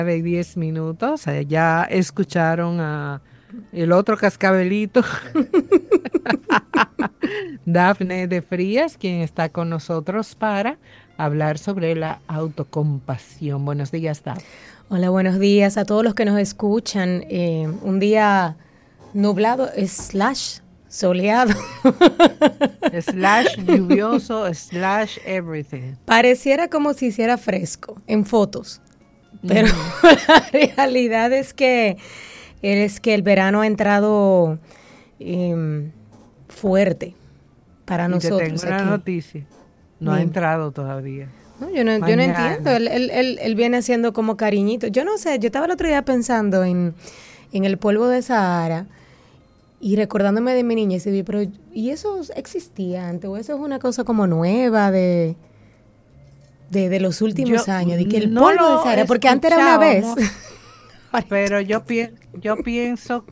de 10 minutos. Ya escucharon a el otro cascabelito, Dafne de Frías, quien está con nosotros para hablar sobre la autocompasión. Buenos días, Daf. Hola, buenos días a todos los que nos escuchan. Un día nublado slash soleado. Slash lluvioso, slash everything. Pareciera como si hiciera fresco en fotos, pero la realidad es que el verano ha entrado fuerte para Y te nosotros tengo una aquí. noticia. No ha Dime. entrado todavía. No, yo no Mañana. entiendo. Él viene haciendo como cariñito. Yo no sé, yo estaba el otro día pensando en el polvo de Sahara y recordándome de mi niñez y vi, pero ¿y eso existía antes? ¿O eso es una cosa como nueva de los últimos Yo años? De que el no polvo de lo Sahara, porque antes era una vez. escuchábamos, pero yo pienso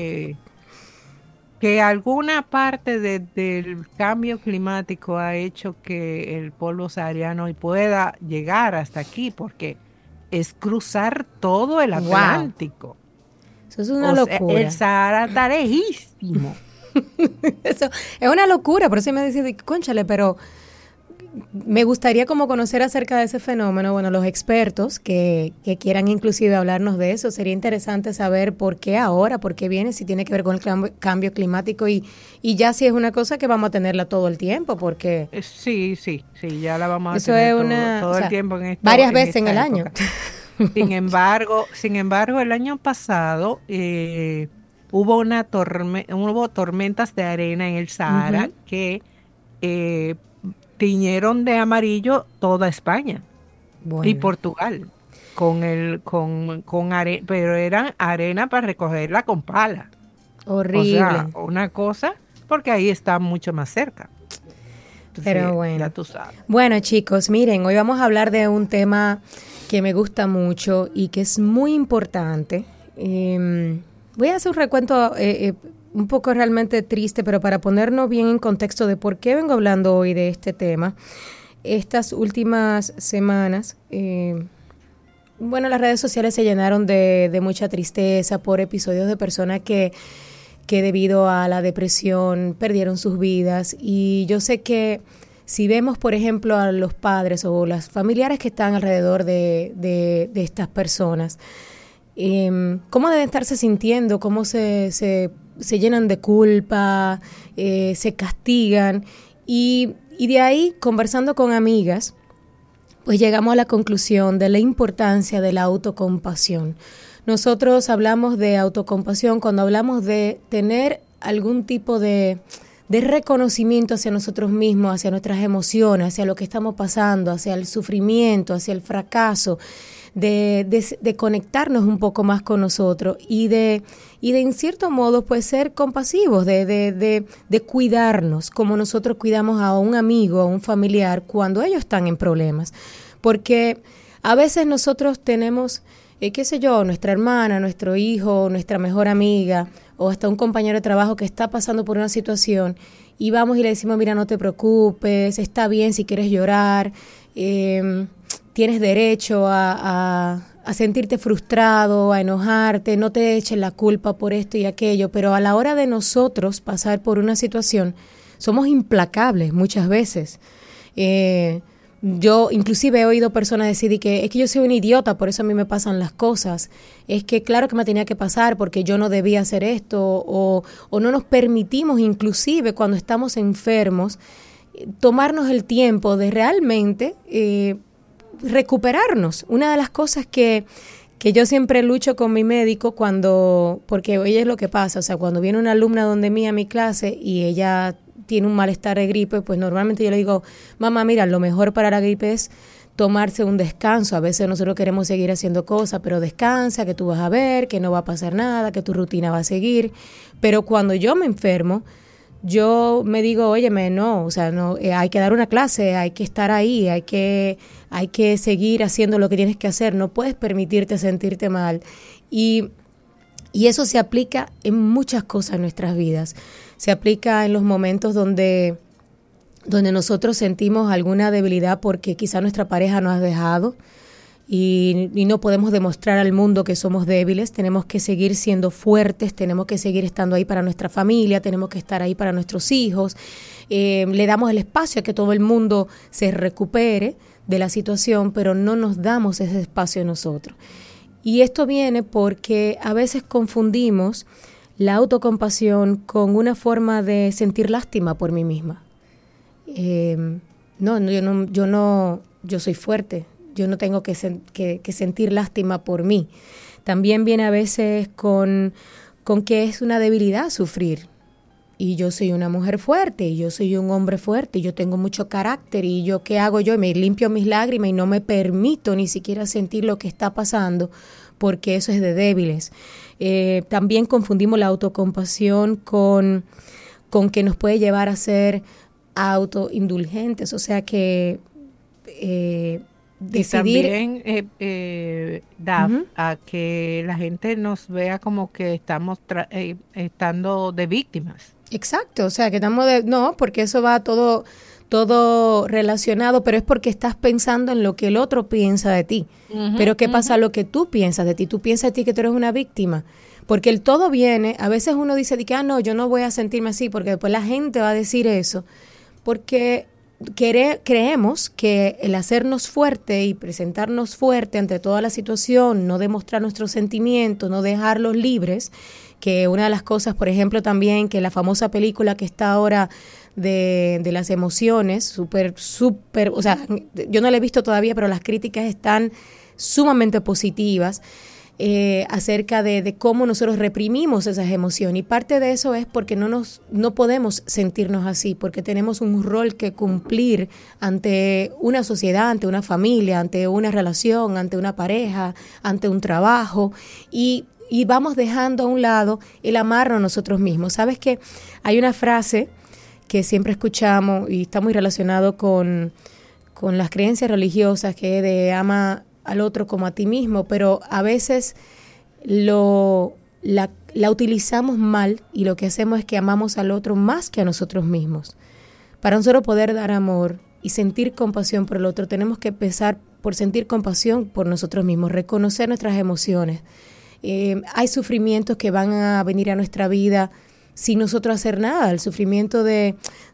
que alguna parte del cambio climático ha hecho que el polvo sahariano pueda llegar hasta aquí, porque es cruzar todo el Wow, Atlántico. eso es una O sea, el locura. Sahara está lejísimo. Eso es una locura, por eso me decía, cónchale, pero me gustaría como conocer acerca de ese fenómeno, bueno, los expertos que quieran inclusive hablarnos de eso, sería interesante saber por qué ahora, por qué viene, si tiene que ver con el cambio climático y ya si es una cosa que vamos a tenerla todo el tiempo, porque Sí, sí, sí, ya la vamos a eso tener es todo o el sea, tiempo varias en veces en esta el año. época. Sin embargo, el año pasado hubo tormentas de arena en el Sahara Ujú. que eh, tiñeron de amarillo toda España y Bueno, Portugal pero eran arena para recogerla con pala. O sea, horrible, una cosa, porque ahí está mucho más cerca. pero Entonces, ya bueno. tú sabes. Bueno, chicos, miren, hoy vamos a hablar de un tema que me gusta mucho y que es muy importante. Voy a hacer un recuento un poco realmente triste, pero para ponernos bien en contexto de por qué vengo hablando hoy de este tema. Estas últimas semanas, bueno, las redes sociales se llenaron de mucha tristeza por episodios de personas que debido a la depresión perdieron sus vidas. Y yo sé que si vemos, por ejemplo, a los padres o las familiares que están alrededor de estas personas, cómo deben estarse sintiendo, cómo se llenan de culpa, se castigan. Y de ahí, conversando con amigas, pues llegamos a la conclusión de la importancia de la autocompasión. Nosotros hablamos de autocompasión cuando hablamos de tener algún tipo de reconocimiento hacia nosotros mismos, hacia nuestras emociones, hacia lo que estamos pasando, hacia el sufrimiento, hacia el fracaso, de conectarnos un poco más con nosotros y de en cierto modo pues ser compasivos, de cuidarnos como nosotros cuidamos a un amigo, a un familiar cuando ellos están en problemas. Porque a veces nosotros tenemos, qué sé yo, nuestra hermana, nuestro hijo, nuestra mejor amiga o hasta un compañero de trabajo que está pasando por una situación y vamos y le decimos, mira, no te preocupes, está bien si quieres llorar, tienes derecho a sentirte frustrado, a enojarte, no te eches la culpa por esto y aquello, pero a la hora de nosotros pasar por una situación, somos implacables muchas veces. Yo inclusive he oído personas decir que es que yo soy un idiota, por eso a mí me pasan las cosas. Es que claro que me tenía que pasar porque yo no debía hacer esto o no nos permitimos inclusive cuando estamos enfermos tomarnos el tiempo de realmente recuperarnos. Una de las cosas que yo siempre lucho con mi médico porque oye es lo que pasa, o sea, cuando viene una alumna donde mí a mi clase y ella tiene un malestar de gripe, pues normalmente yo le digo, mamá, mira, lo mejor para la gripe es tomarse un descanso. A veces nosotros queremos seguir haciendo cosas, pero descansa, que tú vas a ver, que no va a pasar nada, que tu rutina va a seguir. Pero cuando yo me enfermo, yo me digo, óyeme, no, o sea, no, hay que dar una clase, hay que estar ahí, hay que seguir haciendo lo que tienes que hacer, no puedes permitirte sentirte mal. Y eso se aplica en muchas cosas en nuestras vidas. Se aplica en los momentos donde nosotros sentimos alguna debilidad porque quizá nuestra pareja nos ha dejado. y no podemos demostrar al mundo que somos débiles. Tenemos que seguir siendo fuertes, tenemos que seguir estando ahí para nuestra familia, tenemos que estar ahí para nuestros hijos. Le damos el espacio a que todo el mundo se recupere de la situación, pero no nos damos ese espacio nosotros. Y esto viene porque a veces confundimos la autocompasión con una forma de sentir lástima por mí misma. Yo soy fuerte, yo no tengo que sentir lástima por mí. También viene a veces con que es una debilidad sufrir. Y yo soy una mujer fuerte, y yo soy un hombre fuerte, y yo tengo mucho carácter, y yo, ¿qué hago yo? Me limpio mis lágrimas y no me permito ni siquiera sentir lo que está pasando, porque eso es de débiles. También confundimos la autocompasión con que nos puede llevar a ser autoindulgentes, o sea que decidir... Y también da a que la gente nos vea como que estamos estando de víctimas. Exacto, o sea que no, porque eso va todo relacionado, pero es porque estás pensando en lo que el otro piensa de ti. Pero ¿qué pasa lo que tú piensas de ti? Tú piensas de ti que tú eres una víctima. Porque el todo viene, a veces uno dice de que, no, yo no voy a sentirme así, porque después la gente va a decir eso. Porque creemos que el hacernos fuerte y presentarnos fuerte ante toda la situación, no demostrar nuestros sentimientos, no dejarlos libres, que una de las cosas, por ejemplo, también que la famosa película que está ahora de las emociones, súper, o sea, yo no la he visto todavía, pero las críticas están sumamente positivas, acerca de cómo nosotros reprimimos esas emociones, y parte de eso es porque no podemos sentirnos así, porque tenemos un rol que cumplir ante una sociedad, ante una familia, ante una relación, ante una pareja, ante un trabajo, y vamos dejando a un lado el amarnos a nosotros mismos. ¿Sabes qué? Hay una frase que siempre escuchamos y está muy relacionado con las creencias religiosas, que es de ama al otro como a ti mismo, pero a veces la utilizamos mal, y lo que hacemos es que amamos al otro más que a nosotros mismos. Para nosotros poder dar amor y sentir compasión por el otro, tenemos que empezar por sentir compasión por nosotros mismos, reconocer nuestras emociones. Hay sufrimientos que van a venir a nuestra vida sin nosotros hacer nada, el sufrimiento de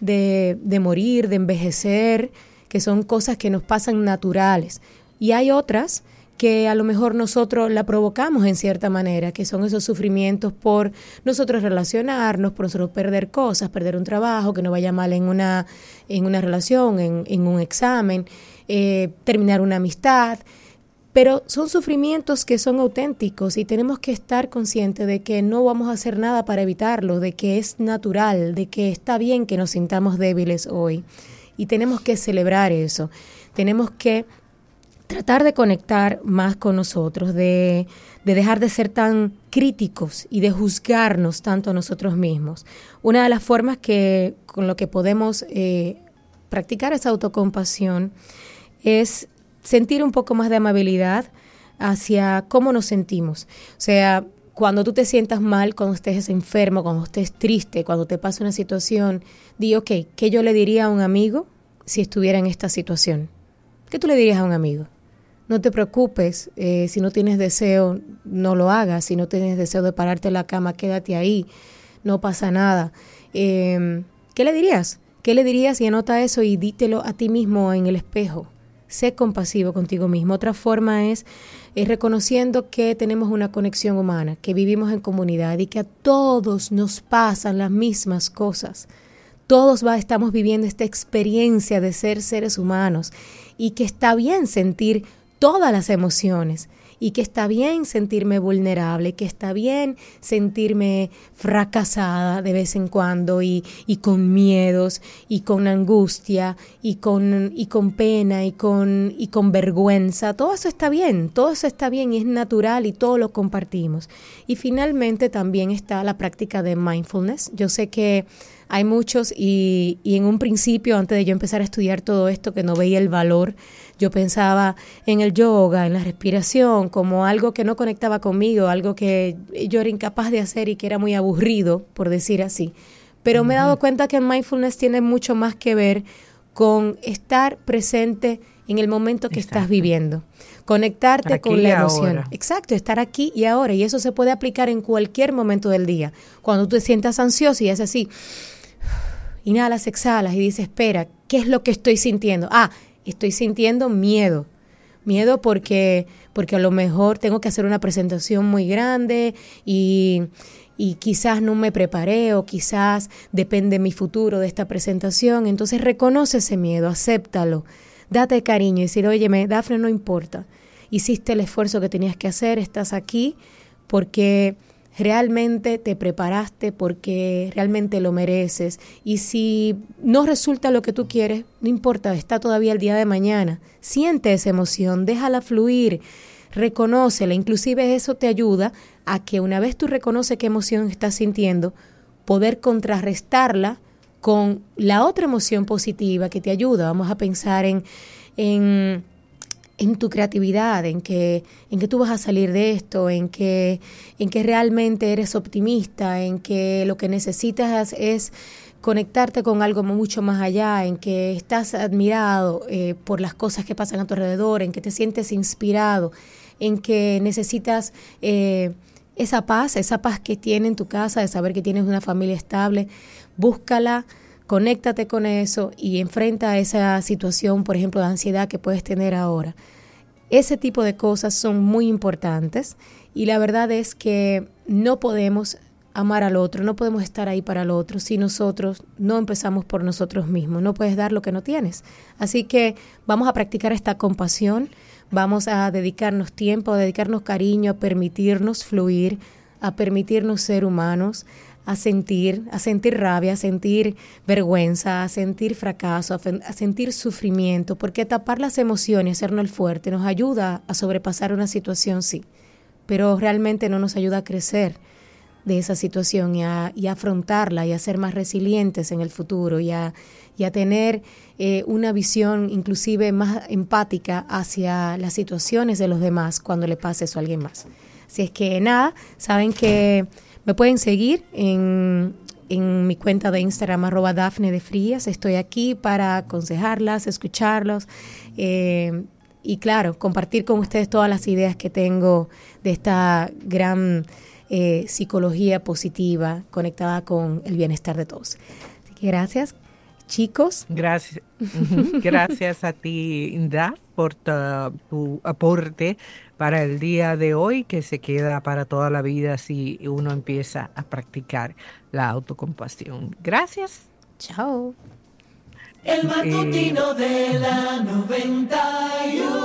morir, de envejecer, que son cosas que nos pasan naturales. Y hay otras que a lo mejor nosotros la provocamos en cierta manera, que son esos sufrimientos por nosotros relacionarnos, por nosotros perder cosas, perder un trabajo, que nos vaya mal en una relación, en un examen, terminar una amistad. Pero son sufrimientos que son auténticos, y tenemos que estar conscientes de que no vamos a hacer nada para evitarlo, de que es natural, de que está bien que nos sintamos débiles hoy. Y tenemos que celebrar eso. Tenemos que tratar de conectar más con nosotros, de dejar de ser tan críticos y de juzgarnos tanto a nosotros mismos. Una de las formas con lo que podemos practicar esa autocompasión es sentir un poco más de amabilidad hacia cómo nos sentimos. O sea, cuando tú te sientas mal, cuando estés enfermo, cuando estés triste, cuando te pasa una situación, di, ok, ¿qué yo le diría a un amigo si estuviera en esta situación? ¿Qué tú le dirías a un amigo? No te preocupes, si no tienes deseo, no lo hagas. Si no tienes deseo de pararte en la cama, quédate ahí, no pasa nada. ¿Qué le dirías? ¿Qué le dirías? Y anota eso y dítelo a ti mismo en el espejo. Sé compasivo contigo mismo. Otra forma es reconociendo que tenemos una conexión humana, que vivimos en comunidad y que a todos nos pasan las mismas cosas. Todos estamos viviendo esta experiencia de ser seres humanos, y que está bien sentir todas las emociones, y que está bien sentirme vulnerable, que está bien sentirme fracasada de vez en cuando, y con miedos, y con angustia, y con pena, y con vergüenza. Todo eso está bien y es natural, y todo lo compartimos. Y finalmente también está la práctica de mindfulness. Yo sé que hay muchos, y en un principio, antes de yo empezar a estudiar todo esto, que no veía el valor. Yo pensaba en el yoga, en la respiración, como algo que no conectaba conmigo, algo que yo era incapaz de hacer y que era muy aburrido, por decir así. Pero me he dado cuenta que mindfulness tiene mucho más que ver con estar presente en el momento que estás viviendo, conectarte Aquí con la y emoción. ahora. Exacto, estar aquí y ahora. Y eso se puede aplicar en cualquier momento del día. Cuando tú te sientas ansioso y es así, inhalas, exhalas y dices, espera, ¿qué es lo que estoy sintiendo? Ah, estoy sintiendo miedo. Miedo porque a lo mejor tengo que hacer una presentación muy grande y quizás no me preparé o quizás depende mi futuro de esta presentación. Entonces reconoce ese miedo, acéptalo, date cariño y decir, óyeme, Dafne, no importa, hiciste el esfuerzo que tenías que hacer, estás aquí porque realmente te preparaste, porque realmente lo mereces. Y si no resulta lo que tú quieres, no importa, está todavía el día de mañana. Siente esa emoción, déjala fluir, reconócela. Inclusive eso te ayuda a que una vez tú reconoces qué emoción estás sintiendo, poder contrarrestarla con la otra emoción positiva que te ayuda. Vamos a pensar en tu creatividad, en que tú vas a salir de esto, en que realmente eres optimista, en que lo que necesitas es conectarte con algo mucho más allá, en que estás admirado por las cosas que pasan a tu alrededor, en que te sientes inspirado, en que necesitas esa paz que tiene en tu casa, de saber que tienes una familia estable. Búscala, conéctate con eso y enfrenta esa situación, por ejemplo, de ansiedad que puedes tener ahora. Ese tipo de cosas son muy importantes y la verdad es que no podemos amar al otro, no podemos estar ahí para el otro si nosotros no empezamos por nosotros mismos. No puedes dar lo que no tienes. Así que vamos a practicar esta compasión, vamos a dedicarnos tiempo, a dedicarnos cariño, a permitirnos fluir, a permitirnos ser humanos, a sentir rabia, a sentir vergüenza, a sentir fracaso, a sentir sufrimiento, porque tapar las emociones, hacernos el fuerte, nos ayuda a sobrepasar una situación, sí, pero realmente no nos ayuda a crecer de esa situación y a afrontarla y a ser más resilientes en el futuro y a tener una visión inclusive más empática hacia las situaciones de los demás cuando le pase eso a alguien más. Así es que nada, saben que me pueden seguir en mi cuenta de Instagram @Dafne de Frías. Estoy aquí para aconsejarlas, escucharlos y claro, compartir con ustedes todas las ideas que tengo de esta gran psicología positiva conectada con el bienestar de todos. Así que gracias, chicos. Gracias, gracias a ti, Daf, por tu aporte para el día de hoy, que se queda para toda la vida si uno empieza a practicar la autocompasión. Gracias. Chao. El matutino de la 91.